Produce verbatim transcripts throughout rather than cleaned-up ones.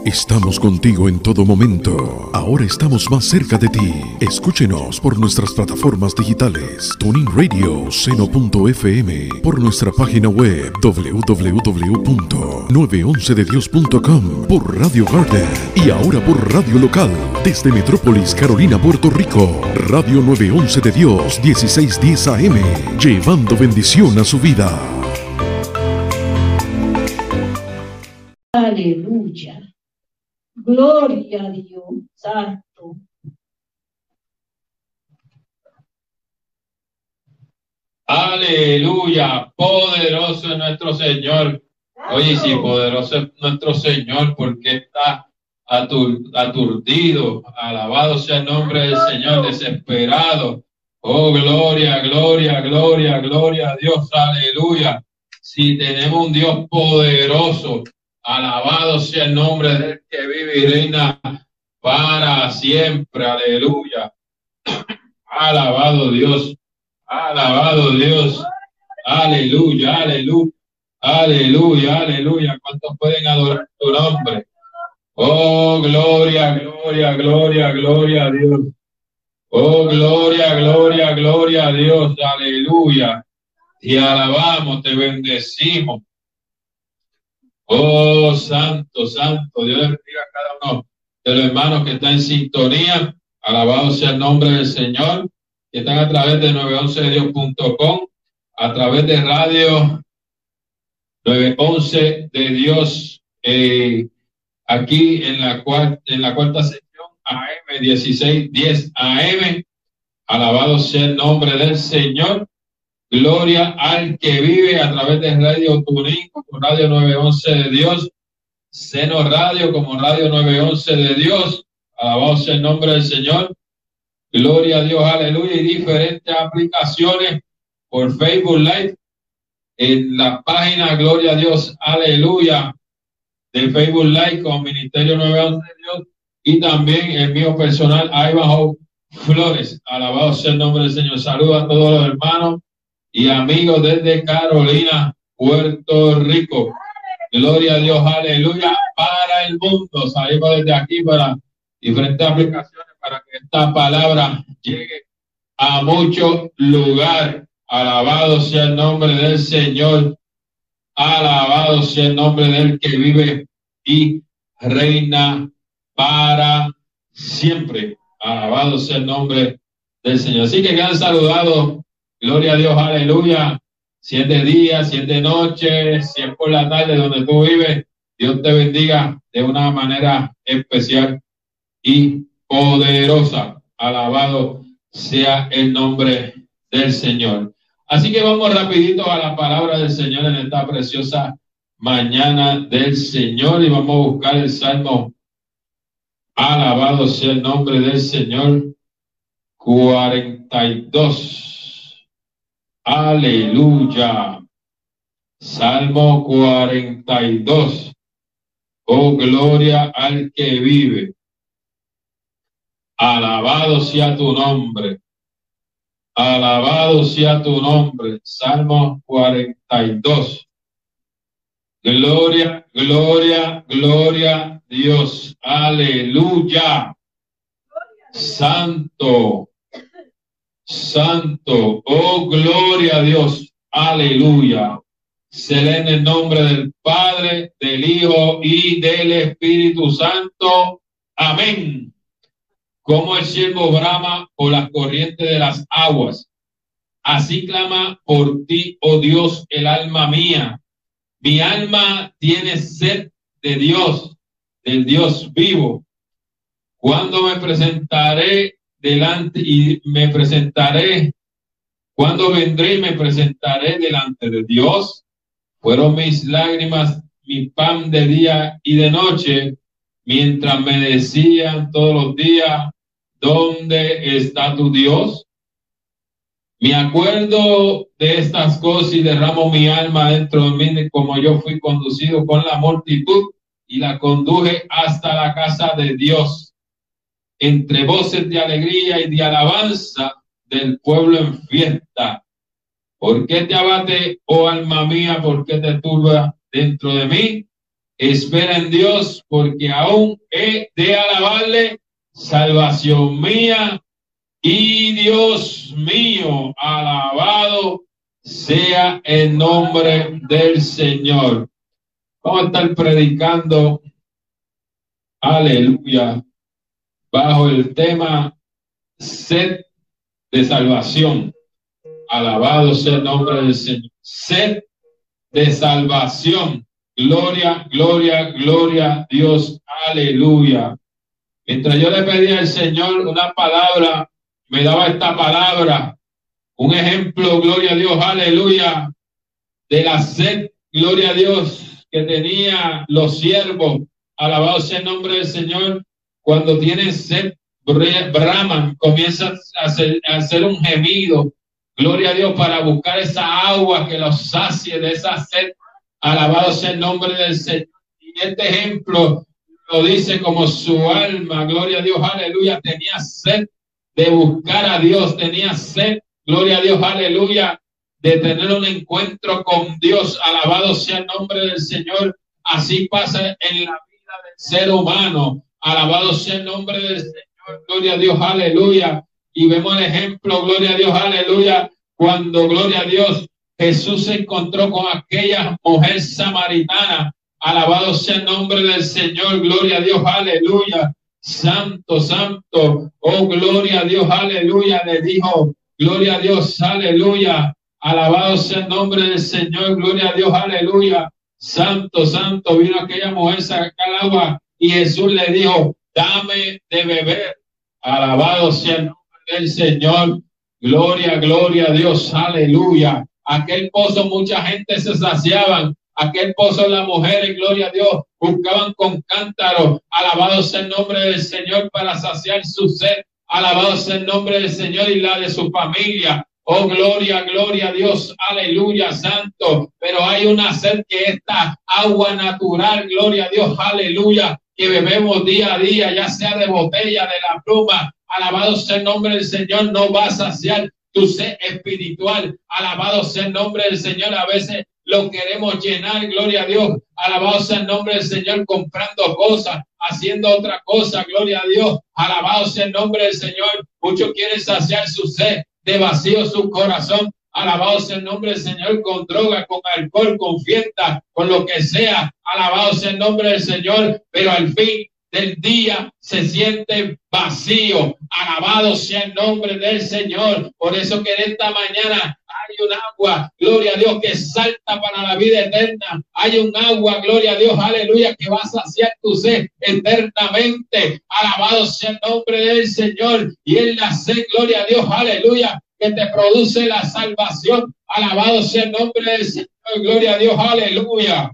Estamos contigo en todo momento. Ahora estamos más cerca de ti. Escúchenos por nuestras plataformas digitales, TuneIn Radio, Seno punto F M, por nuestra página web doble u doble u doble u punto nueve once de dios punto com, por Radio Garden y ahora por Radio Local desde Metrópolis, Carolina, Puerto Rico. Radio nueve once de Dios, dieciséis diez A M, llevando bendición a su vida. Aleluya. Gloria a Dios, santo. Aleluya, poderoso es nuestro Señor. Oye, sí, poderoso es nuestro Señor, porque está atur aturdido. Alabado sea el nombre del Señor, desesperado. Oh, gloria, gloria, gloria, gloria a Dios, aleluya. Si tenemos un Dios poderoso, alabado sea el nombre del que vive y reina para siempre, aleluya. Alabado Dios, alabado Dios, aleluya, aleluya, aleluya, aleluya. ¿Cuántos pueden adorar tu nombre? Oh, gloria, gloria, gloria, gloria a Dios. Oh, gloria, gloria, gloria a Dios, aleluya. Te alabamos, te bendecimos. Oh, santo, santo, Dios le bendiga a cada uno de los hermanos que están en sintonía. Alabado sea el nombre del Señor, que están a través de nueve once de dios punto com, a través de radio nueve once de Dios, eh, aquí en la, cuarta, en la cuarta sección A M, dieciséis diez A M. Alabado sea el nombre del Señor. Gloria al que vive a través de Radio TuneIn como Radio nueve once de Dios, Seno Radio como Radio nueve once de Dios. Alabado sea el nombre del Señor. Gloria a Dios, aleluya. Y diferentes aplicaciones por Facebook Live. En la página Gloria a Dios, aleluya, de Facebook Live con Ministerio nueve once de Dios. Y también el mío personal, Ivanhoe Flores. Alabado sea el nombre del Señor. Saludos a todos los hermanos y amigos desde Carolina, Puerto Rico. Gloria a Dios, aleluya, para el mundo. Salimos desde aquí para diferentes aplicaciones para que esta palabra llegue a muchos lugares. Alabado sea el nombre del Señor. Alabado sea el nombre del que vive y reina para siempre. Alabado sea el nombre del Señor. Así que quedan saludados. Gloria a Dios, aleluya. Siete días, siete noches, si es por la tarde donde tú vives, Dios te bendiga de una manera especial y poderosa. Alabado sea el nombre del Señor. Así que vamos rapidito a la palabra del Señor en esta preciosa mañana del Señor y vamos a buscar el Salmo. Alabado sea el nombre del Señor. cuarenta y dos. Aleluya. Salmo cuarenta y dos. Oh, gloria al que vive. Alabado sea tu nombre. Alabado sea tu nombre. Salmo cuarenta y dos. Gloria, gloria, gloria, Dios. Aleluya. Santo. Santo, oh gloria a Dios, aleluya. Se lee en el nombre del Padre, del Hijo y del Espíritu Santo. Amén. Como el siervo brama por las corrientes de las aguas, así clama por ti, oh Dios, el alma mía. Mi alma tiene sed de Dios, del Dios vivo. ¿Cuándo me presentaré delante y me presentaré? ¿Cuándo vendré y me presentaré delante de Dios? Fueron mis lágrimas mi pan de día y de noche, mientras me decían todos los días, ¿dónde está tu Dios? Me acuerdo de estas cosas y derramo mi alma dentro de mí, como yo fui conducido con la multitud y la conduje hasta la casa de Dios. Entre voces de alegría y de alabanza del pueblo en fiesta. ¿Por qué te abate, oh alma mía? ¿Por qué te turba dentro de mí? espera en Dios, porque aún he de alabarle, salvación mía y Dios mío, alabado sea el nombre del Señor. Vamos a estar predicando, aleluya, bajo el tema sed de salvación. Alabado sea el nombre del Señor. Sed de salvación. Gloria, gloria, gloria a Dios. Aleluya. Mientras yo le pedía al Señor una palabra, me daba esta palabra, un ejemplo, gloria a Dios, aleluya, de la sed, gloria a Dios, que tenía los siervos. Alabado sea el nombre del Señor. Cuando tienen sed, braman, comienzan a hacer, a hacer un gemido, gloria a Dios, para buscar esa agua que los sacie de esa sed. Alabado sea el nombre del Señor. Y este ejemplo lo dice como su alma, gloria a Dios, aleluya, tenía sed de buscar a Dios, tenía sed, gloria a Dios, aleluya, de tener un encuentro con Dios. Alabado sea el nombre del Señor. Así pasa en la vida del ser humano. Alabado sea el nombre del Señor, gloria a Dios, aleluya. Y vemos el ejemplo, gloria a Dios, aleluya, cuando, gloria a Dios, Jesús se encontró con aquella mujer samaritana. Alabado sea el nombre del Señor, gloria a Dios, aleluya. Santo, santo, oh, gloria a Dios, aleluya. Le dijo, gloria a Dios, aleluya. Alabado sea el nombre del Señor, gloria a Dios, aleluya. Santo, santo, vino aquella mujer a sacar agua y Jesús le dijo, dame de beber. Alabado sea el nombre del Señor, gloria, gloria a Dios, aleluya. Aquel pozo mucha gente se saciaban, aquel pozo las mujeres, gloria a Dios, buscaban con cántaros. Alabado sea el nombre del Señor para saciar su sed. Alabado sea el nombre del Señor y la de su familia. Oh, gloria, gloria a Dios, aleluya, santo. Pero hay una sed que esta agua natural, gloria a Dios, aleluya, que bebemos día a día, ya sea de botella, de la pluma. Alabado sea el nombre del Señor, no va a saciar tu sed espiritual. Alabado sea el nombre del Señor. A veces lo queremos llenar, gloria a Dios. Alabado sea el nombre del Señor, comprando cosas, haciendo otra cosa, gloria a Dios. Alabado sea el nombre del Señor. Muchos quieren saciar su sed de vacío su corazón. Alabado sea el nombre del Señor, con droga, con alcohol, con fiesta, con lo que sea. Alabado sea el nombre del Señor, pero al fin del día se siente vacío. Alabado sea el nombre del Señor. Por eso que en esta mañana hay un agua, gloria a Dios, que salta para la vida eterna. Hay un agua, gloria a Dios, aleluya, que va a saciar tu sed eternamente. Alabado sea el nombre del Señor. Y en la sed, gloria a Dios, aleluya, que te produce la salvación. Alabado sea el nombre del Señor, gloria a Dios, aleluya.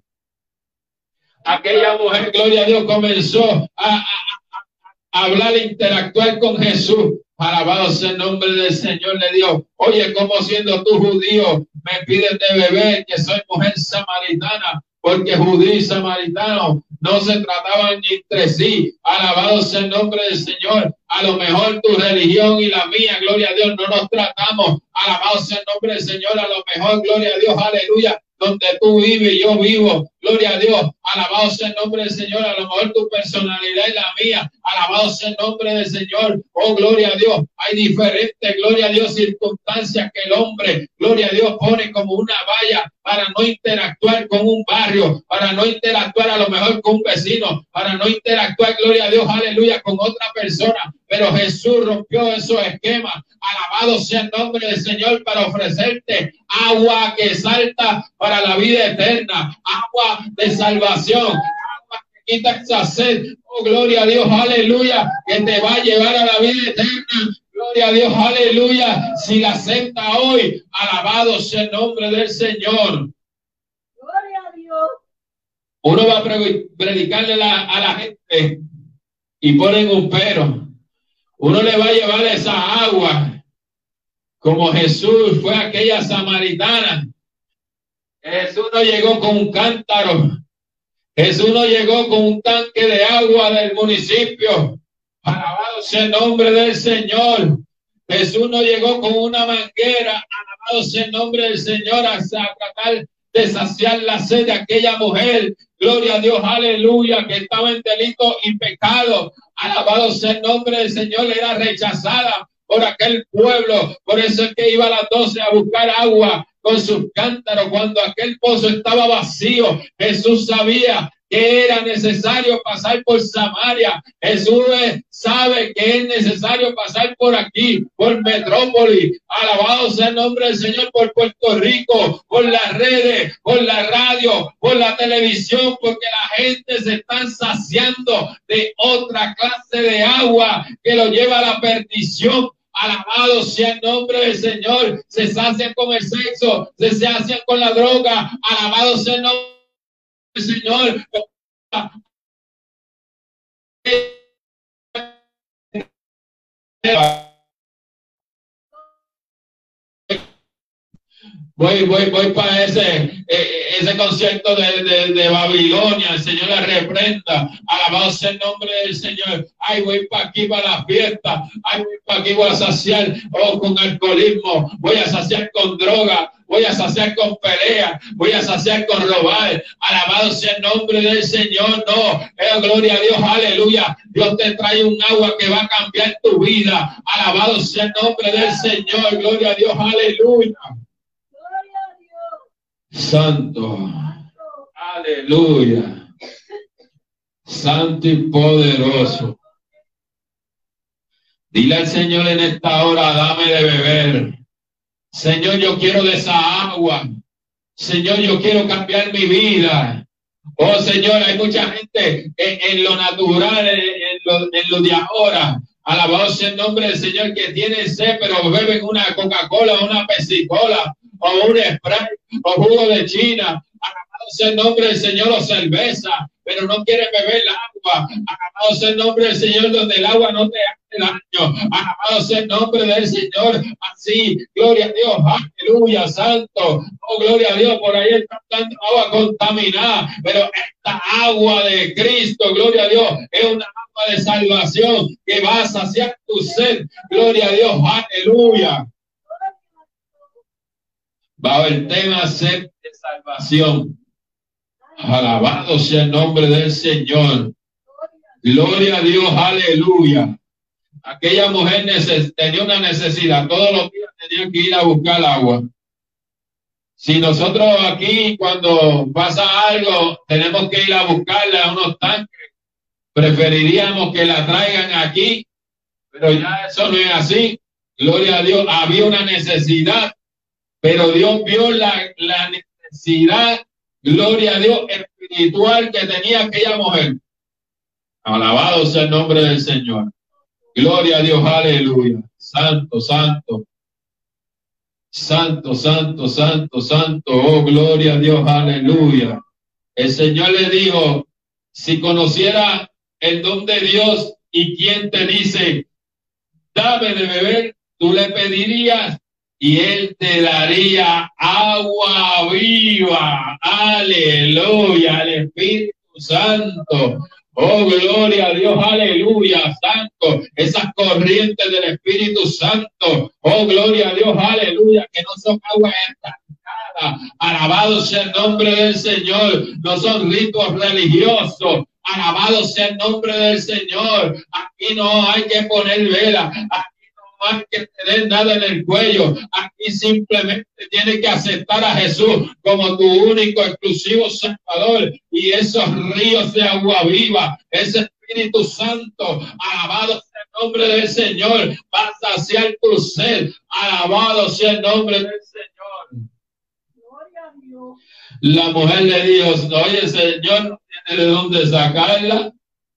Aquella mujer, gloria a Dios, comenzó a, a, a hablar, a interactuar con Jesús. Alabado sea el nombre del Señor. Le dijo, oye, ¿cómo siendo tú judío me pides de beber, que soy mujer samaritana? Porque judío y samaritano no se trataban entre sí. Alabado sea el nombre del Señor. A lo mejor tu religión y la mía, gloria a Dios, no nos tratamos. Alabado sea el nombre del Señor. A lo mejor, gloria a Dios, aleluya, donde tú vives y yo vivo, gloria a Dios, alabado sea el nombre del Señor. A lo mejor tu personalidad y la mía, alabado sea el nombre del Señor. Oh, gloria a Dios, hay diferentes, gloria a Dios, circunstancias que el hombre, gloria a Dios, pone como una valla para no interactuar con un barrio, para no interactuar a lo mejor con un vecino, para no interactuar, gloria a Dios, aleluya, con otra persona. Pero Jesús rompió esos esquemas. Alabado sea el nombre del Señor, para ofrecerte agua que salta para la vida eterna, agua de salvación, agua que quita esa sed. Oh, gloria a Dios, aleluya, que te va a llevar a la vida eterna. Gloria a Dios, aleluya. Si la acepta hoy, alabado sea el nombre del Señor. Gloria a Dios. Uno va a predicarle la, a la gente y ponen un pero. Uno le va a llevar esa agua, como Jesús fue a aquella samaritana. Jesús no llegó con un cántaro. Jesús no llegó con un tanque de agua del municipio. Alabado sea el nombre del Señor. Jesús no llegó con una manguera. Alabado sea el nombre del Señor, a tratar de saciar la sed de aquella mujer. Gloria a Dios, aleluya, que estaba en delito y pecado. Alabado sea el nombre del Señor, era rechazada por aquel pueblo. Por eso es que iba a las doce a buscar agua con sus cántaros. Cuando aquel pozo estaba vacío, Jesús sabía que era necesario pasar por Samaria. Jesús sabe que es necesario pasar por aquí, por Metrópoli. Alabado sea el nombre del Señor, por Puerto Rico, por las redes, por la radio, por la televisión, porque la gente se está saciando de otra clase de agua que lo lleva a la perdición. Alabado sea el nombre del Señor. Se sacian con el sexo, se sacian con la droga. Alabado sea el nombre Señor. Voy, voy, voy para ese, eh, ese concierto de, de, de Babilonia. El Señor la reprenda. Alabado sea el nombre del Señor. Ay, voy para aquí para la fiesta. Ay, voy para aquí, voy a saciar oh, con alcoholismo. Voy a saciar con droga. Voy a saciar con pelea. Voy a saciar con robar. Alabado sea el nombre del Señor. No, eh, gloria a Dios, aleluya. Dios te trae un agua que va a cambiar tu vida. Alabado sea el nombre del Señor. Gloria a Dios, aleluya. Santo, aleluya, santo y poderoso. Dile al Señor en esta hora, dame de beber. Señor, yo quiero de esa agua. Señor, yo quiero cambiar mi vida. Oh Señor, hay mucha gente en, en lo natural, en, en, lo, en lo de ahora. Alabado sea el nombre del Señor, que tiene sed, pero beben una Coca-Cola, una Pepsi-Cola, o un Sprite, o jugo de China. Alabado sea el nombre del Señor, o cerveza, pero no quiere beber el agua. Alabado sea el nombre del Señor, donde el agua no te hace daño. Alabado sea el nombre del Señor. Así, gloria a Dios, aleluya, santo. Oh, gloria a Dios, por ahí está dando agua contaminada, pero esta agua de Cristo, gloria a Dios, es una agua de salvación que va a saciar tu sed. Gloria a Dios, aleluya. Bajo el tema sed de salvación. Alabado sea el nombre del Señor. Gloria a Dios, aleluya. Aquella mujer tenía una necesidad. Todos los días tenía que ir a buscar agua. Si nosotros aquí, cuando pasa algo, tenemos que ir a buscarla a unos tanques, preferiríamos que la traigan aquí, pero ya eso no es así. Gloria a Dios. Había una necesidad. Pero Dios vio la, la necesidad, gloria a Dios, espiritual que tenía aquella mujer. Alabado sea el nombre del Señor. Gloria a Dios, aleluya. Santo, santo. Santo, santo, santo, santo. Oh, gloria a Dios, aleluya. El Señor le dijo, si conociera el don de Dios y quien te dice, dame de beber, tú le pedirías y Él te daría agua viva. Aleluya, al Espíritu Santo. Oh, gloria a Dios, aleluya, santo. Esas corrientes del Espíritu Santo. Oh, gloria a Dios, aleluya, que no son agua estancada. Alabado sea el nombre del Señor. No son ritos religiosos. Alabado sea el nombre del Señor. Aquí no hay que poner vela. Aquí no hay que tener nada en el cuello. Aquí simplemente tienes que aceptar a Jesús como tu único, exclusivo Salvador. Y esos ríos de agua viva, ese Espíritu Santo, alabado sea el nombre del Señor, va a saciar tu sed. Alabado sea el nombre del Señor. Gloria a Dios. La mujer le dijo, oye, Señor, no tiene de dónde sacarla.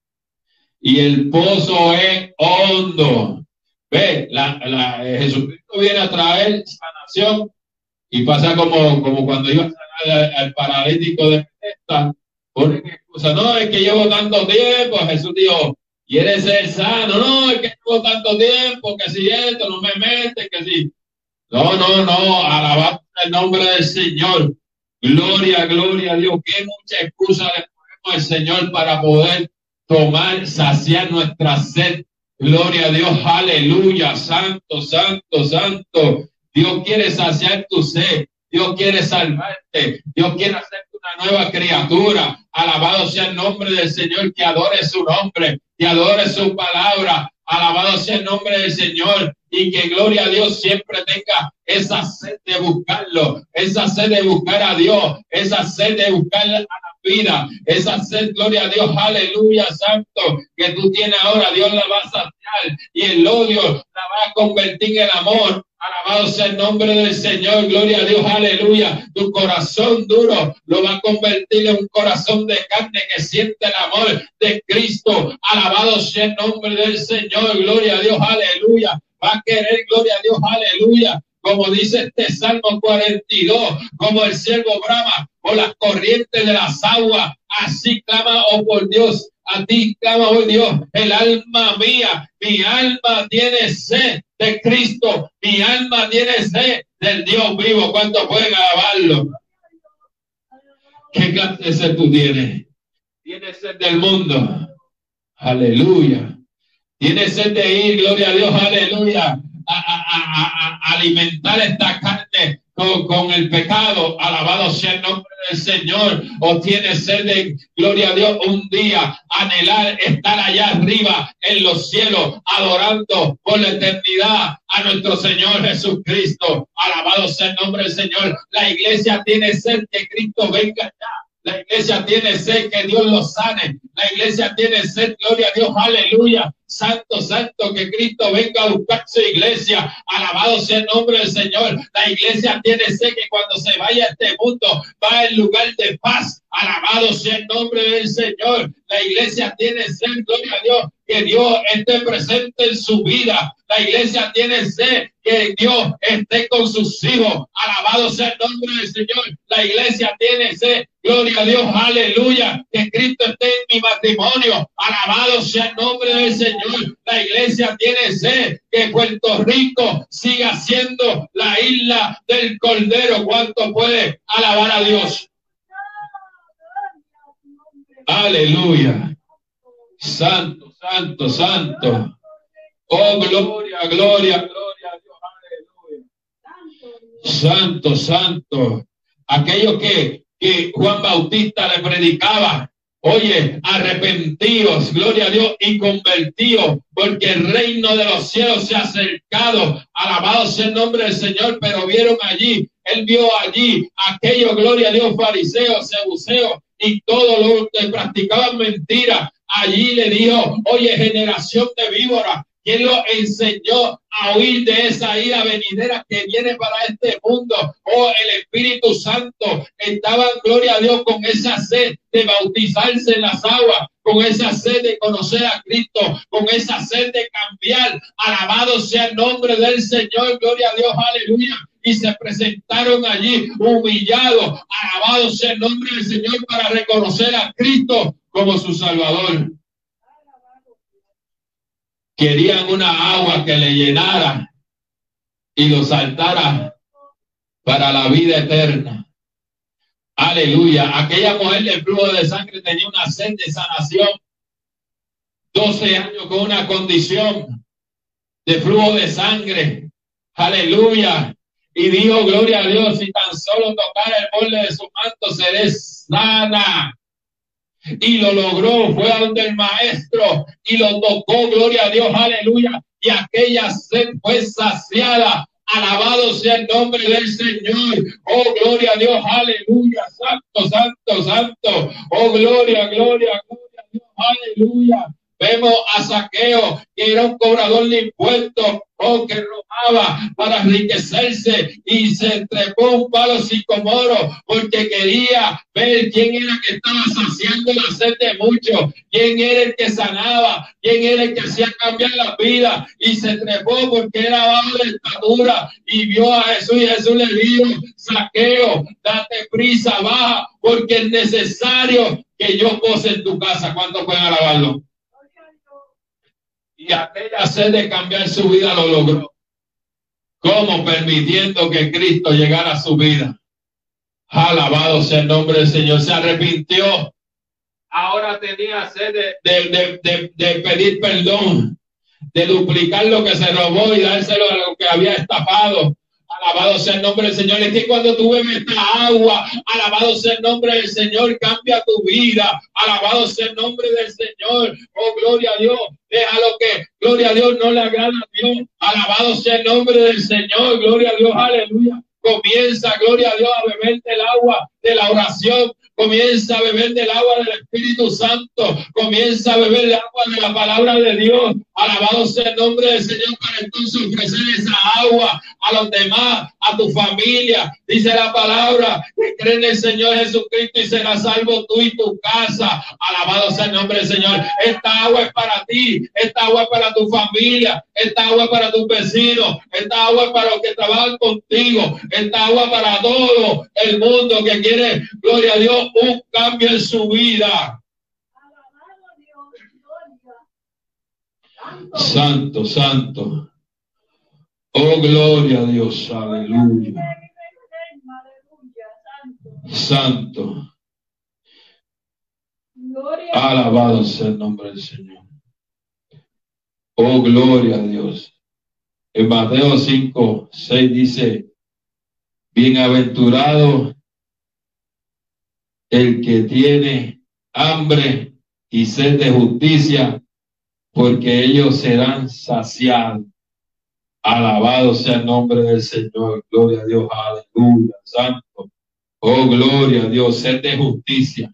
Y el pozo es hondo. Ve, la, la, eh, Jesucristo viene a traer sanación y pasa como, como cuando iba a sanar al, al paralítico de Bethesda. Ponen excusa, no, es que llevo tanto tiempo. Jesús dijo, ¿quieres ser sano? No, es que llevo tanto tiempo, que si esto no me mete, que si. No, no, no, alabado el nombre del Señor. Gloria, gloria a Dios. Qué mucha excusa le ponemos al Señor para poder tomar, saciar nuestra sed. Gloria a Dios, aleluya, santo, santo, santo. Dios quiere saciar tu sed. Dios quiere salvarte. Dios quiere hacerte una nueva criatura. Alabado sea el nombre del Señor, que adore su nombre, que adore su palabra. Alabado sea el nombre del Señor, y que gloria a Dios siempre tenga esa sed de buscarlo, esa sed de buscar a Dios, esa sed de buscar a la vida, esa sed, gloria a Dios, aleluya, santo, que tú tienes ahora. Dios la va a saciar y el odio la va a convertir en amor. Alabado sea el nombre del Señor, gloria a Dios, aleluya. Tu corazón duro lo va a convertir en un corazón de carne que siente el amor de Cristo. Alabado sea el nombre del Señor, gloria a Dios, aleluya. Va a querer, gloria a Dios, aleluya. Como dice este Salmo cuarenta y dos, como el siervo brama por las corrientes de las aguas, así clama, oh por Dios, a ti clama, oh Dios, el alma mía, mi alma tiene sed de Cristo, mi alma tiene sed del Dios vivo. ¿Cuántos pueden alabarlo? ¿Qué clase de sed tú tienes? ¿Tienes sed del mundo? Aleluya. ¿Tienes sed de ir, gloria a Dios, aleluya, a, a, a, a alimentar esta carne con, con el pecado? Alabado sea el nombre del Señor. ¿O tienes sed de, gloria a Dios, un día anhelar estar allá arriba en los cielos, adorando por la eternidad a nuestro Señor Jesucristo? Alabado sea el nombre del Señor. La iglesia tiene sed que Cristo venga allá. La iglesia tiene sed que Dios lo sane. La iglesia tiene sed, gloria a Dios, aleluya. Santo, santo, que Cristo venga a buscar su iglesia. Alabado sea el nombre del Señor. La iglesia tiene sed que cuando se vaya a este mundo va al lugar de paz. Alabado sea el nombre del Señor. La iglesia tiene sed, gloria a Dios, que Dios esté presente en su vida. La iglesia tiene sed que Dios esté con sus hijos. Alabado sea el nombre del Señor. La iglesia tiene sed, gloria a Dios, aleluya, que Cristo esté en mi matrimonio. Alabado sea el nombre del Señor. La iglesia tiene sed que Puerto Rico siga siendo la isla del Cordero. ¿Cuánto puede alabar a Dios? Aleluya. Santo, santo, santo. Oh, gloria, gloria, gloria a Dios. Aleluya. Santo, santo. Aquello que, que Juan Bautista le predicaba. Oye, arrepentidos, gloria a Dios, y convertidos, porque el reino de los cielos se ha acercado. Alabado sea el nombre del Señor. Pero vieron allí, él vio allí aquellos, gloria a Dios, fariseos, seduceos y todos los que practicaban mentiras. Allí le dijo, oye, generación de víboras, ¿quién lo enseñó a huir de esa ira venidera que viene para este mundo? Oh, el Espíritu Santo. Estaban, gloria a Dios, con esa sed de bautizarse en las aguas, con esa sed de conocer a Cristo, con esa sed de cambiar. Alabado sea el nombre del Señor, gloria a Dios, aleluya. Y se presentaron allí humillados. Alabado sea el nombre del Señor, para reconocer a Cristo como su Salvador. Querían una agua que le llenara y lo saltara para la vida eterna. Aleluya. Aquella mujer del flujo de sangre tenía una sed de sanación. doce años con una condición de flujo de sangre. Aleluya. Y dijo, gloria a Dios, si tan solo tocara el borde de su manto, seré sana. Y lo logró, fue a donde el maestro y lo tocó, gloria a Dios, aleluya. Y aquella sed fue saciada. Alabado sea el nombre del Señor. Oh, gloria a Dios, aleluya. Santo, santo, santo. Oh, gloria, gloria, gloria a Dios, aleluya. Vemos a Zaqueo, que era un cobrador de impuestos, oh, que robaba para enriquecerse y se trepó un palo sicomoro porque quería ver quién era que estaba saciando la sed de muchos, quién era el que sanaba, quién era el que hacía cambiar la vida, y se trepó porque era bajo de estatura y vio a Jesús, y Jesús le dijo, Zaqueo, date prisa, baja, porque es necesario que yo pose en tu casa. ¿Cuántos pueden alabarlo? Y aquella sed de cambiar su vida lo logró. ¿Cómo? Permitiendo que Cristo llegara a su vida. Alabado sea el nombre del Señor. Se arrepintió. Ahora tenía sed de, de, de, de, de pedir perdón, de duplicar lo que se robó y dárselo a lo que había estafado. Alabado sea el nombre del Señor. Es que cuando tú bebes esta agua, alabado sea el nombre del Señor, cambia tu vida. Alabado sea el nombre del Señor. Oh, gloria a Dios. Déjalo que, gloria a Dios, no le agrada a Dios. Alabado sea el nombre del Señor. Gloria a Dios. Aleluya. Comienza, gloria a Dios, a beber del agua de la oración. Comienza a beber del agua del Espíritu Santo. Comienza a beber del agua de la palabra de Dios. Alabado sea el nombre del Señor, para entonces ofrecer esa agua a los demás, a tu familia. Dice la palabra que cree en el Señor Jesucristo y serás salvo tú y tu casa. Alabado sea el nombre del Señor. Esta agua es para ti. Esta agua es para tu familia. Esta agua es para tus vecinos. Esta agua es para los que trabajan contigo. Esta agua para todo el mundo que quiere, gloria a Dios, un cambio en su vida. Santo, santo. Oh, gloria a Dios. Aleluya. Santo. Alabado sea el nombre del Señor. Oh, gloria a Dios. En Mateo cinco, seis dice: bienaventurado el que tiene hambre y sed de justicia, porque ellos serán saciados. Alabado sea el nombre del Señor. Gloria a Dios. Aleluya. Santo. Oh, gloria a Dios. Sed de justicia.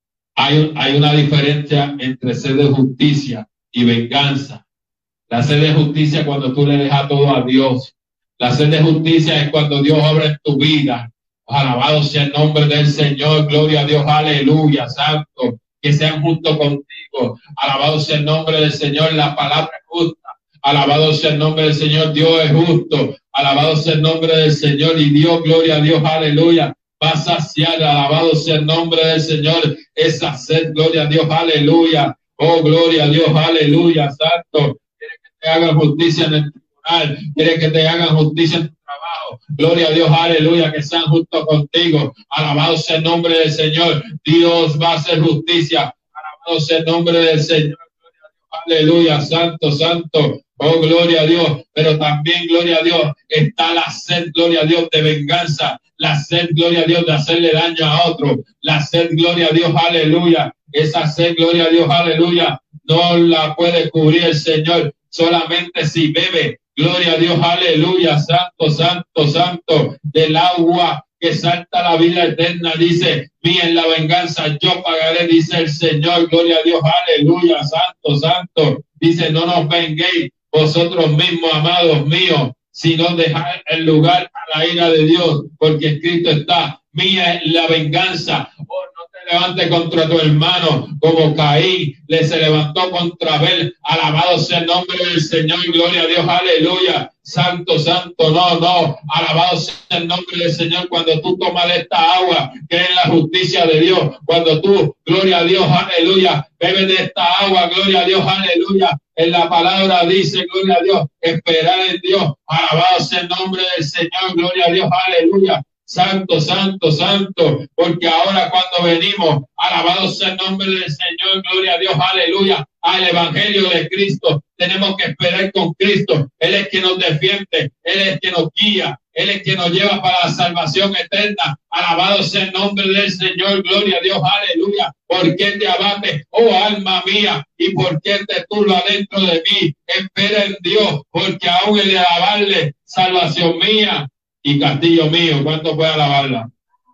Hay, hay una diferencia entre sed de justicia y venganza. La sed de justicia es cuando tú le dejas todo a Dios. La sed de justicia es cuando Dios obra en tu vida. Alabado sea el nombre del Señor. Gloria a Dios. Aleluya. Santo. Que sean justos contigo. Alabado sea el nombre del Señor. La palabra es justa. Alabado sea el nombre del Señor. Dios es justo. Alabado sea el nombre del Señor. Y Dios, gloria a Dios. Aleluya. Va a saciar. Alabado sea el nombre del Señor. Esa sed. Gloria a Dios. Aleluya. Oh, gloria a Dios. Aleluya. Santo. Quiere que te hagan justicia en el tribunal. Quiere que te hagan justicia en tu trabajo. Gloria a Dios. Aleluya. Que sean justos contigo. Alabado sea el nombre del Señor. Dios va a hacer justicia. Alabado sea el nombre del Señor. Aleluya. Santo, santo. Oh, gloria a Dios. Pero también, gloria a Dios, está la sed, gloria a Dios, de venganza. La sed, gloria a Dios, de hacerle daño a otro. La sed, gloria a Dios, aleluya. Esa sed, gloria a Dios, aleluya, no la puede cubrir el Señor solamente si bebe. Gloria a Dios, aleluya. Santo, santo, santo. Del agua que salta la vida eterna, dice: mía es la venganza, yo pagaré, dice el Señor. Gloria a Dios, aleluya. Santo, santo. Dice: no nos venguéis vosotros mismos, amados míos, sino dejar el lugar a la ira de Dios, porque escrito está: mía es la venganza. Oh, no te levantes contra tu hermano como Caín le se levantó contra Abel. Alabado sea el nombre del Señor. Gloria a Dios, aleluya. Santo, santo, no, no. Alabado sea el nombre del Señor. Cuando tú tomas de esta agua, crees en la justicia de Dios. Cuando tú, gloria a Dios, aleluya, bebes de esta agua, gloria a Dios, aleluya. En la palabra dice, gloria a Dios, esperar en Dios. Alabado sea el nombre del Señor. Gloria a Dios, aleluya. Santo, santo, santo, porque ahora cuando venimos, alabado sea el nombre del Señor, gloria a Dios, aleluya, al Evangelio de Cristo, tenemos que esperar con Cristo. Él es quien nos defiende, Él es quien nos guía, Él es quien nos lleva para la salvación eterna. Alabado sea el nombre del Señor, gloria a Dios, aleluya. ¿Por qué te abates, oh alma mía? ¿Y por qué te turba dentro de mí? Espera en Dios, porque aún he de alabarle, salvación mía y castillo mío. ¿Cuánto puede alabarla?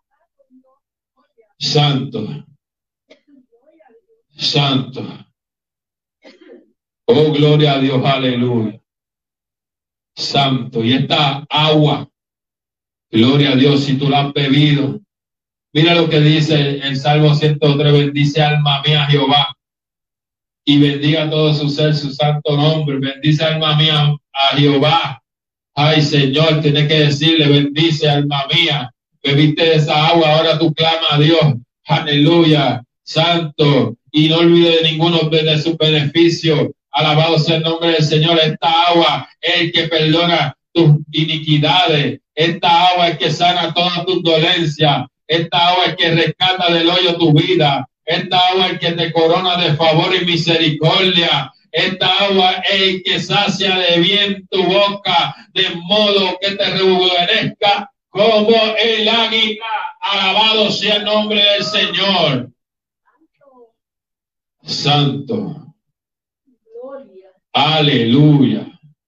Santo, santo. Oh, gloria a Dios, aleluya. Santo. Y esta agua, gloria a Dios, si tú la has bebido, mira lo que dice el Salmo ciento tres: bendice alma mía Jehová y bendiga todo su ser, su santo nombre. Bendice alma mía a Jehová. Ay, Señor, tienes que decirle: bendice alma mía. Bebiste de esa agua, ahora tú clama a Dios. Aleluya, santo. Y no olvides de ninguno de sus beneficios. Alabado sea el nombre del Señor. Esta agua es el que perdona tus iniquidades. Esta agua es que sana todas tus dolencias. Esta agua es que rescata del hoyo tu vida. Esta agua es que te corona de favor y misericordia. Esta agua es el que sacia de bien tu boca, de modo que te rejuvenezca como el águila. Alabado sea el nombre del Señor. Santo. Gloria. Aleluya.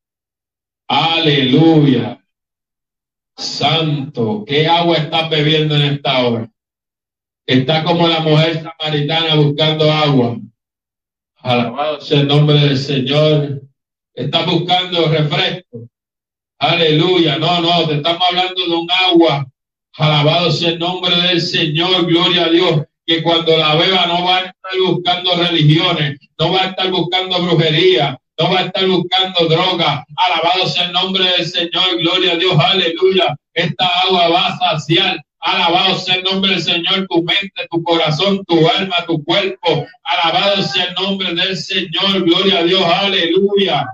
Aleluya. Santo. ¿Qué agua estás bebiendo en esta hora? Está como la mujer samaritana buscando agua. Alabado sea el nombre del Señor. Está buscando refresco. Aleluya. No, no, te estamos hablando de un agua. Alabado sea el nombre del Señor. Gloria a Dios. Que cuando la beba no va a estar buscando religiones, no va a estar buscando brujería, no va a estar buscando droga. Alabado sea el nombre del Señor. Gloria a Dios. Aleluya. Esta agua va a saciar. Alabado sea el nombre del Señor, tu mente, tu corazón, tu alma, tu cuerpo. Alabado sea el nombre del Señor. Gloria a Dios. Aleluya.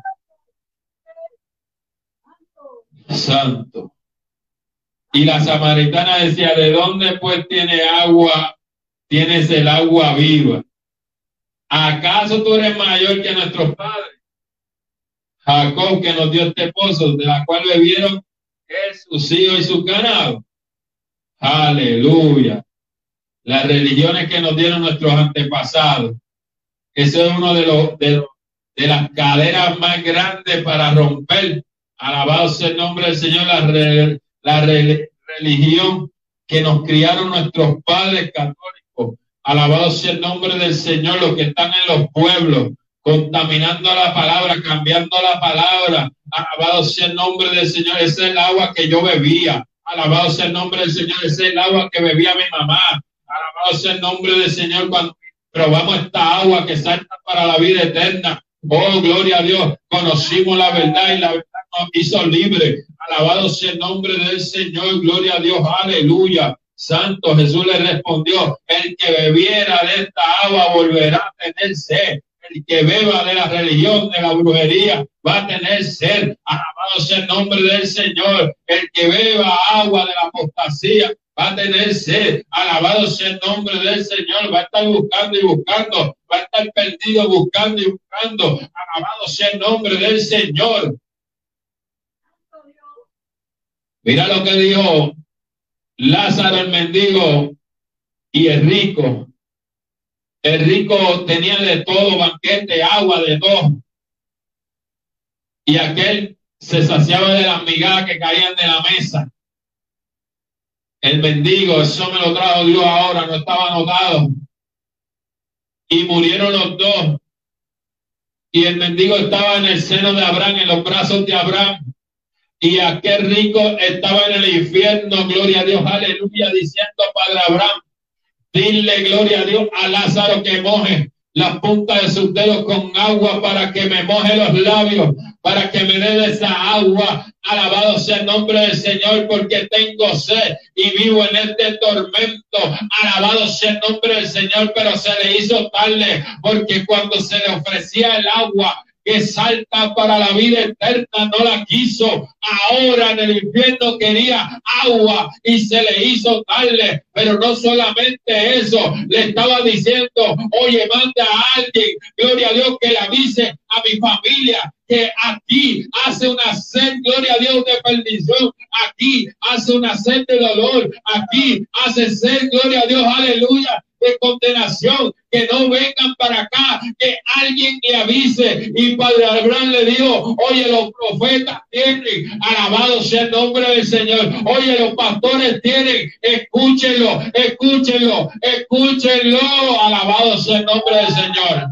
Santo. Y la samaritana decía, ¿de dónde pues tiene agua? Tienes el agua viva. ¿Acaso tú eres mayor que nuestros padres? Jacob, que nos dio este pozo, de la cual bebieron él, sus hijos y sus ganados. Aleluya. Las religiones que nos dieron nuestros antepasados. Eso es uno de los de, los, de las caderas más grandes para romper. Alabado sea el nombre del Señor. La, re, la re, religión que nos criaron nuestros padres católicos. Alabado sea el nombre del Señor. Los que están en los pueblos, contaminando la palabra, cambiando la palabra. Alabado sea el nombre del Señor. Esa es el agua que yo bebía. Alabado sea el nombre del Señor. Ese es el agua que bebía mi mamá. Alabado sea el nombre del Señor cuando probamos esta agua que salta para la vida eterna. Oh, gloria a Dios. Conocimos la verdad y la verdad nos hizo libres. Alabado sea el nombre del Señor. Gloria a Dios. Aleluya. Santo. Jesús le respondió, el que bebiera de esta agua volverá a tener sed. El que beba de la religión, de la brujería, va a tener sed. Alabado sea el nombre del Señor. El que beba agua de la apostasía va a tener sed. Alabado sea el nombre del Señor. Va a estar buscando y buscando. Va a estar perdido buscando y buscando. Alabado sea el nombre del Señor. Mira lo que dijo Lázaro el mendigo y el rico. El rico tenía de todo, banquete, agua, de todo. Y aquel se saciaba de las migajas que caían de la mesa. El mendigo, eso me lo trajo Dios ahora, no estaba anotado. Y murieron los dos. Y el mendigo estaba en el seno de Abraham, en los brazos de Abraham. Y aquel rico estaba en el infierno, gloria a Dios, aleluya, diciendo, Padre Abraham, dile, gloria a Dios, a Lázaro que moje las puntas de sus dedos con agua para que me moje los labios, para que me dé de esa agua. Alabado sea el nombre del Señor, porque tengo sed y vivo en este tormento. Alabado sea el nombre del Señor, pero se le hizo tarde, porque cuando se le ofrecía el agua que salta para la vida eterna, no la quiso. Ahora en el infierno quería agua y se le hizo tarde. Pero no solamente eso, le estaba diciendo, oye, manda a alguien, gloria a Dios, que le avise a mi familia que aquí hace una sed, gloria a Dios, de perdición, aquí hace una sed de dolor, aquí hace sed, gloria a Dios, aleluya, de condenación, que no vengan para acá, que alguien le avise. Y Padre Abraham le dijo, oye, los profetas tienen, alabado sea el nombre del Señor, oye, los pastores tienen, escúchenlo, escúchenlo, escúchenlo, alabado sea el nombre del Señor.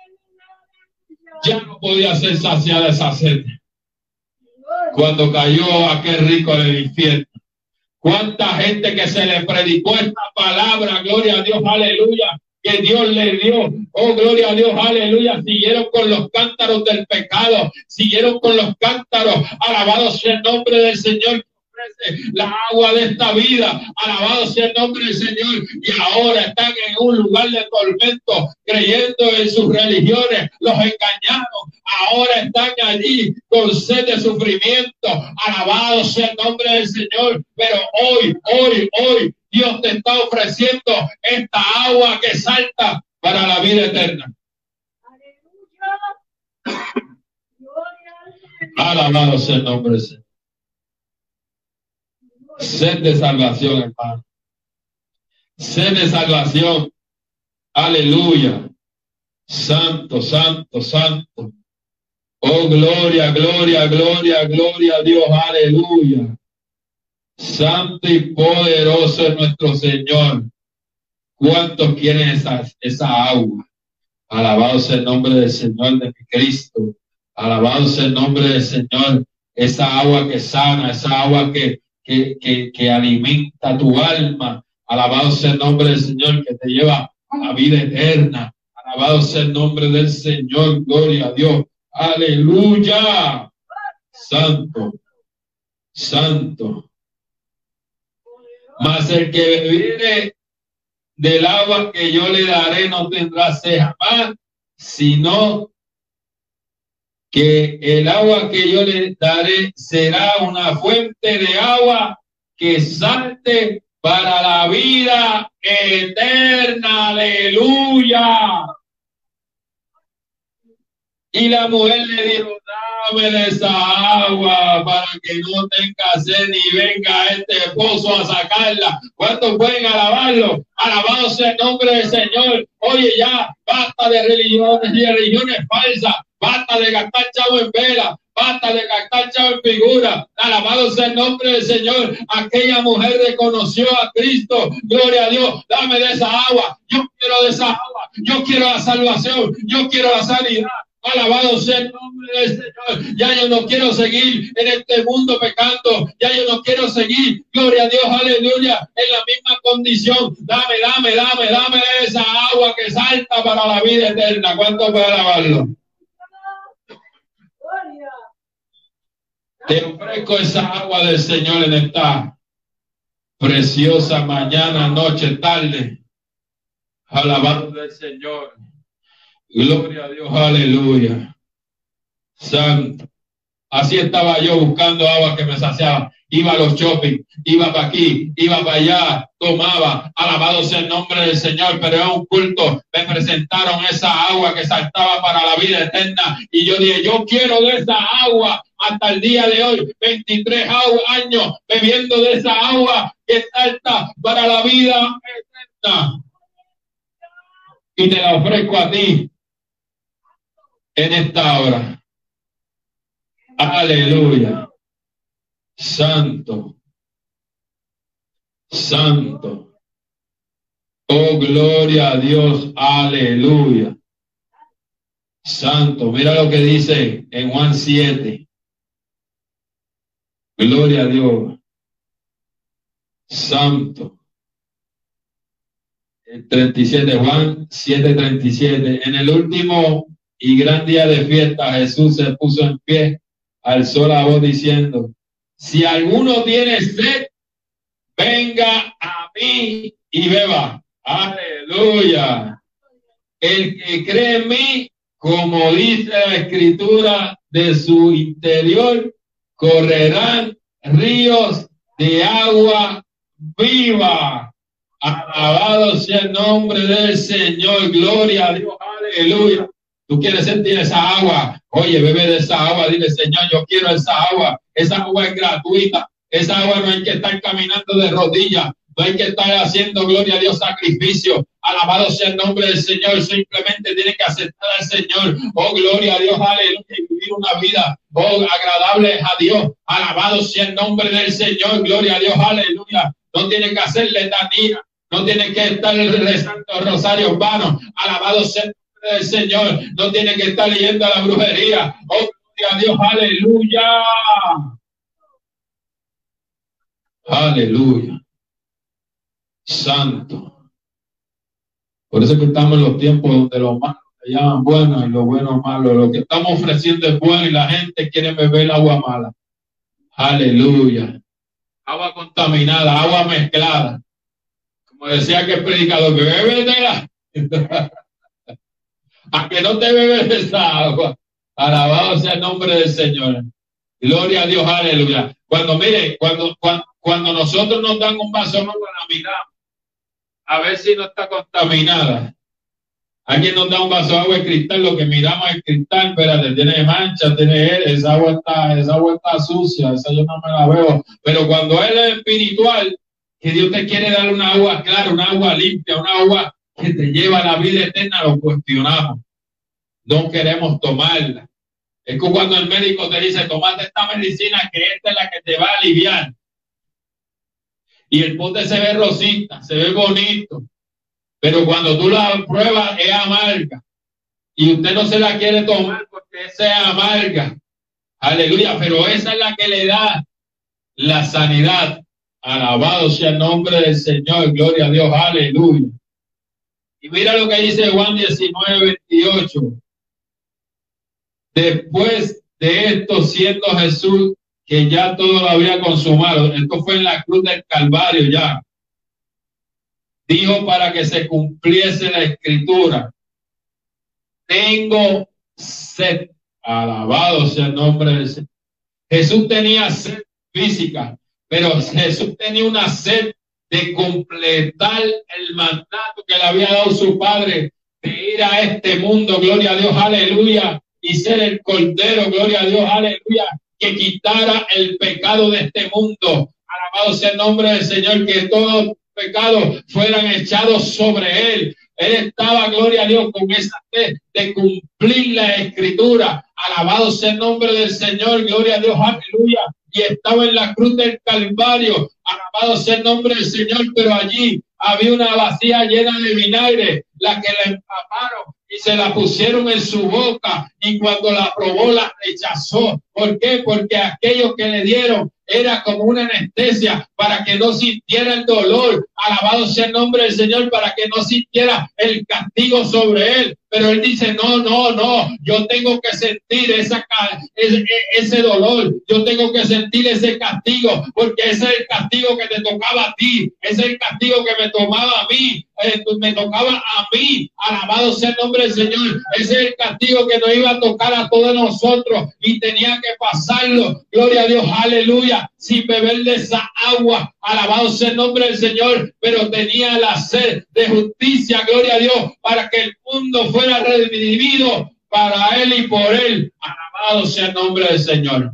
Ya no podía ser saciada esa sed cuando cayó aquel rico en el infierno. Cuánta gente que se le predicó esta palabra, gloria a Dios, aleluya, que Dios le dio, oh gloria a Dios, aleluya, siguieron con los cántaros del pecado, siguieron con los cántaros, alabado sea el nombre del Señor, la agua de esta vida, alabado sea el nombre del Señor, y ahora están en un lugar de tormento, creyendo en sus religiones, los engañaron, ahora están allí con sed de sufrimiento, alabado sea el nombre del Señor, pero hoy, hoy, hoy, Dios te está ofreciendo esta agua que salta para la vida eterna. Alabado sea el nombre del Señor. Sed de salvación, hermano. Sed de salvación. Aleluya. Santo, santo, santo. Oh, gloria, gloria, gloria, gloria a Dios. Aleluya. Santo y poderoso es nuestro Señor. ¿Cuántos quieren esa, esa agua? Alabado sea el nombre del Señor de mi Cristo. Alabado sea el nombre del Señor. Esa agua que sana, esa agua que, que, que, que alimenta tu alma. Alabado sea el nombre del Señor que te lleva a la vida eterna. Alabado sea el nombre del Señor. Gloria a Dios. Aleluya. Santo. Santo. Mas el que bebiere del agua que yo le daré no tendrá sed jamás, sino que el agua que yo le daré será una fuente de agua que salte para la vida eterna. Aleluya. Y la mujer le dijo, dame de esa agua para que no tenga sed ni venga este pozo a sacarla. ¿Cuántos pueden alabarlo? Alabado sea el nombre del Señor. Oye, ya, basta de religiones y de religiones falsas. Basta de gastar chavo en vela. Basta de gastar chavo en figura. Alabado sea el nombre del Señor. Aquella mujer reconoció a Cristo. Gloria a Dios. Dame de esa agua. Yo quiero de esa agua. Yo quiero la salvación. Yo quiero la sanidad. Alabado sea el nombre del Señor. Ya yo no quiero seguir en este mundo pecando. Ya yo no quiero seguir, gloria a Dios, aleluya, en la misma condición. Dame, dame, dame, dame esa agua que salta para la vida eterna. ¿Cuánto puede alabarlo? Te ofrezco esa agua del Señor en esta preciosa mañana, noche, tarde. Alabado del Señor. Gloria a Dios, aleluya. Santo. Así estaba yo buscando agua que me saciaba. Iba a los shopping, iba para aquí, iba para allá, tomaba. Alabado sea el nombre del Señor, pero en un culto me presentaron esa agua que saltaba para la vida eterna. Y yo dije, yo quiero de esa agua hasta el día de hoy, veintitrés años, bebiendo de esa agua que salta para la vida eterna. Y te la ofrezco a ti en esta hora. Aleluya. Santo. Santo. Oh, gloria a Dios. Aleluya. Santo. Mira lo que dice en Juan siete. Gloria a Dios. Santo. El treinta y siete, Juan siete, treinta y siete. En el último y gran día de fiesta, Jesús se puso en pie, alzó la voz diciendo, si alguno tiene sed, venga a mí y beba. Aleluya. El que cree en mí, como dice la Escritura, de su interior correrán ríos de agua viva. Alabado sea el nombre del Señor. Gloria a Dios. Aleluya. Tú quieres sentir esa agua. Oye, bebe de esa agua. Dile, Señor, yo quiero esa agua. Esa agua es gratuita. Esa agua no hay que estar caminando de rodillas. No hay que estar haciendo, gloria a Dios, sacrificio. Alabado sea el nombre del Señor. Simplemente tiene que aceptar al Señor. Oh, gloria a Dios, aleluya. Y vivir una vida, oh, agradable a Dios. Alabado sea el nombre del Señor. Gloria a Dios, aleluya. No tiene que hacer letanía. No tiene que estar rezando rosarios vanos. Alabado sea el nombre del Señor. No tiene que estar leyendo a la brujería. Oh, gloria a Dios, aleluya. Aleluya. Santo. Por eso que estamos en los tiempos donde los malos se llaman buenos y los buenos malos. Lo que estamos ofreciendo es bueno y la gente quiere beber agua mala. Aleluya. Agua contaminada, agua mezclada. Como decía que el predicador, que bébetela. A que no te bebes esa agua. Alabado sea el nombre del Señor. Gloria a Dios, aleluya. Cuando, mire, cuando, cuando, cuando nosotros nos dan un vaso de agua, la miramos. A ver si no está contaminada. Alguien nos da un vaso de agua de cristal, lo que miramos es cristal, espérate, tiene mancha, tiene él, esa agua está, esa agua está sucia, esa yo no me la veo. Pero cuando él es espiritual, que Dios te quiere dar una agua clara, una agua limpia, una agua que te lleva a la vida eterna, lo cuestionamos. No queremos tomarla. Es que cuando el médico te dice, tomate esta medicina, que esta es la que te va a aliviar. Y el pote se ve rosita, se ve bonito. Pero cuando tú la pruebas es amarga. Y usted no se la quiere tomar porque esa es amarga. Aleluya. Pero esa es la que le da la sanidad. Alabado sea el nombre del Señor. Gloria a Dios. Aleluya. Y mira lo que dice Juan diecinueve, veintiocho. Después de esto, siendo Jesús, que ya todo lo había consumado. Esto fue en la cruz del Calvario ya. Dijo para que se cumpliese la escritura. Tengo sed. Alabado sea el nombre del Señor. Jesús tenía sed física, pero Jesús tenía una sed de completar el mandato que le había dado su Padre, de ir a este mundo, gloria a Dios, aleluya, y ser el Cordero, gloria a Dios, aleluya, que quitara el pecado de este mundo. Alabado sea el nombre del Señor, que todos pecados fueran echados sobre él. Él estaba, gloria a Dios, con esa fe de cumplir la escritura. Alabado sea el nombre del Señor, gloria a Dios, aleluya. Y estaba en la cruz del Calvario. Alabado sea el nombre del Señor, pero allí había una vasija llena de vinagre, la que la empaparon y se la pusieron en su boca, y cuando la probó la rechazó. ¿Por qué? Porque aquello que le dieron era como una anestesia para que no sintiera el dolor. Alabado sea el nombre del Señor, para que no sintiera el castigo sobre él. Pero él dice, no, no, no, yo tengo que sentir esa, ese, ese dolor, yo tengo que sentir ese castigo, porque ese es el castigo que te tocaba a ti, ese es el castigo que me tomaba a mí, eh, me tocaba a mí. Alabado sea el nombre del Señor, ese es el castigo que nos iba a tocar a todos nosotros, y tenía que pasarlo, gloria a Dios, aleluya, sin beber de esa agua. Alabado sea el nombre del Señor, pero tenía la sed de justicia, gloria a Dios, para que el mundo fuera redimido para él y por él. Alabado sea el nombre del Señor.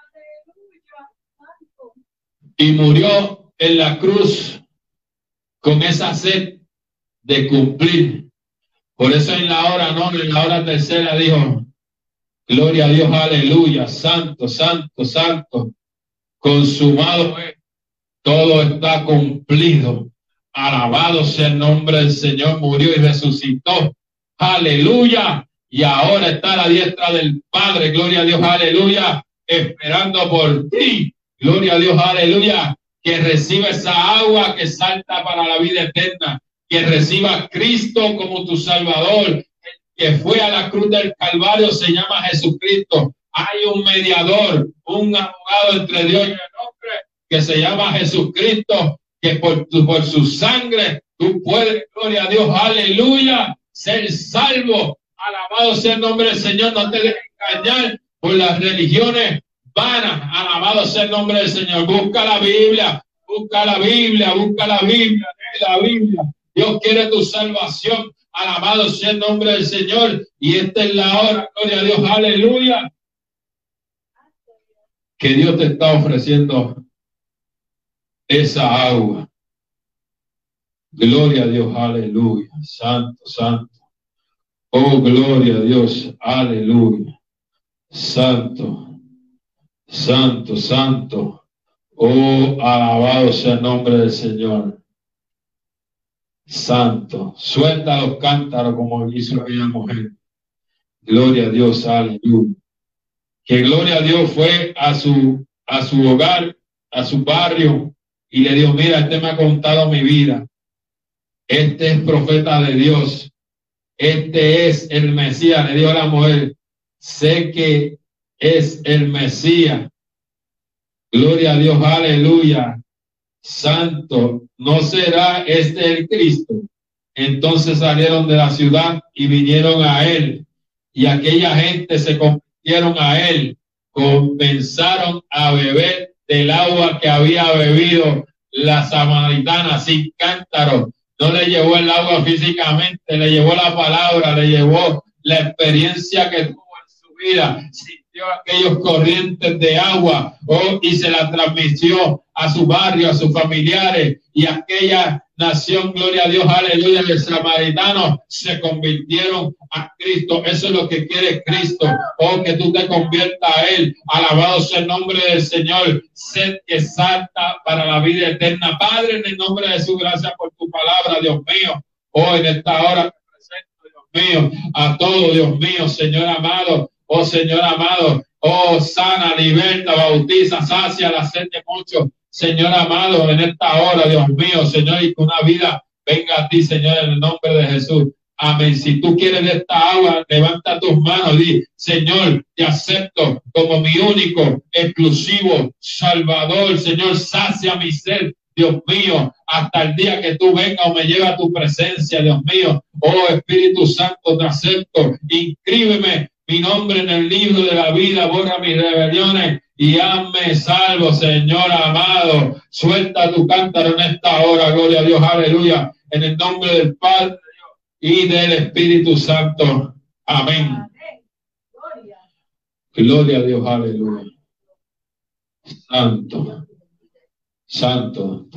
Y murió en la cruz con esa sed de cumplir. Por eso en la hora no, en la hora tercera dijo, gloria a Dios, aleluya, santo, santo, santo, consumado es, todo está cumplido. Alabado sea el nombre del Señor, murió y resucitó. Aleluya. Y ahora está a la diestra del Padre, gloria a Dios, aleluya, esperando por ti, gloria a Dios, aleluya, que reciba esa agua que salta para la vida eterna, que reciba a Cristo como tu Salvador. El que fue a la cruz del Calvario se llama Jesucristo. Hay un mediador, un abogado entre Dios y el hombre, que se llama Jesucristo, que por, tu, por su sangre tú puedes, gloria a Dios, aleluya, ser salvo. Alabado sea el nombre del Señor. No te dejes engañar por las religiones vanas. Alabado sea el nombre del Señor. Busca la Biblia, busca la Biblia, busca la Biblia, lee la Biblia. Dios quiere tu salvación. Alabado sea el nombre del Señor. Y esta es la hora, gloria a Dios, aleluya, que Dios te está ofreciendo esa agua. Gloria a Dios, aleluya, santo, santo. Oh, gloria a Dios, aleluya, santo, santo, santo. Oh, alabado sea el nombre del Señor. Santo, suelta los cántaros como hizo aquella mujer. Gloria a Dios, aleluya. Que gloria a Dios fue a su, a su hogar, a su barrio, y le dijo, mira, este me ha contado mi vida. Este es profeta de Dios. Este es el Mesías. Le dijo a la mujer, sé que es el Mesías. Gloria a Dios, aleluya. Santo, ¿no será este el Cristo? Entonces salieron de la ciudad y vinieron a él. Y aquella gente se convirtieron a él. Comenzaron a beber del agua que había bebido la samaritana sin cántaro. No le llevó el agua físicamente, le llevó la palabra, le llevó la experiencia que tuvo en su vida. Sintió aquellos corrientes de agua, oh, y se la transmitió a su barrio, a sus familiares, y aquella nación, gloria a Dios, aleluya, de samaritanos se convirtieron a Cristo. Eso es lo que quiere Cristo, oh, que tú te conviertas a Él. Alabado sea el nombre del Señor. Sed exalta para la vida eterna. Padre, en el nombre de su gracia por tu palabra, Dios mío, oh, en esta hora te presento, Dios mío, a todo, Dios mío, Señor amado, oh, Señor amado, oh, sana, liberta, bautiza, sacia la sed de muchos, Señor amado, en esta hora, Dios mío, Señor, y que una vida venga a ti, Señor, en el nombre de Jesús. Amén. Si tú quieres de esta agua, levanta tus manos y di, Señor, te acepto como mi único, exclusivo Salvador. Señor, sacia mi sed, Dios mío, hasta el día que tú vengas o me lleves a tu presencia, Dios mío. Oh, Espíritu Santo, te acepto. Inscríbeme mi nombre en el libro de la vida, borra mis rebeliones y hazme salvo, Señor amado. Suelta tu cántaro en esta hora, gloria a Dios, aleluya, en el nombre del Padre y del Espíritu Santo. Amén. Amén. Gloria. Gloria a Dios, aleluya. Santo, santo.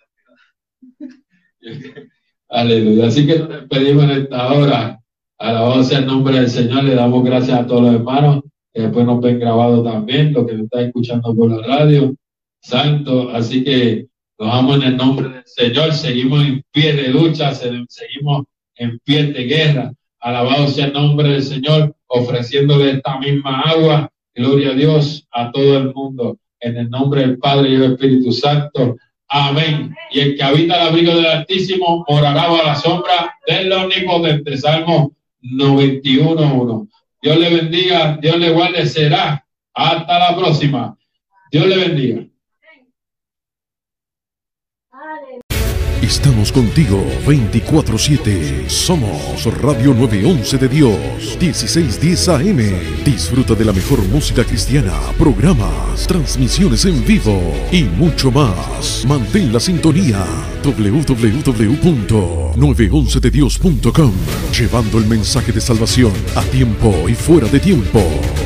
Aleluya. Así que nos despedimos en esta hora. Alabado sea el nombre del Señor. Le damos gracias a todos los hermanos que después nos ven grabado también, los que nos están escuchando por la radio. Santo. Así que nos vamos en el nombre del Señor. Seguimos en pie de lucha, seguimos en pie de guerra. Alabado sea el nombre del Señor, ofreciéndole esta misma agua. Gloria a Dios, a todo el mundo. En el nombre del Padre y del Espíritu Santo. Amén. Y el que habita el abrigo del Altísimo morará bajo la sombra del Omnipotente. Salmo noventa y uno uno. Dios le bendiga, Dios le guarde, será hasta la próxima. Dios le bendiga. Estamos contigo veinticuatro siete. Somos Radio nueve once de Dios, dieciséis diez A M. Disfruta de la mejor música cristiana, programas, transmisiones en vivo y mucho más. Mantén la sintonía. doble u doble u doble u punto nueve once de dios punto com. Llevando el mensaje de salvación a tiempo y fuera de tiempo.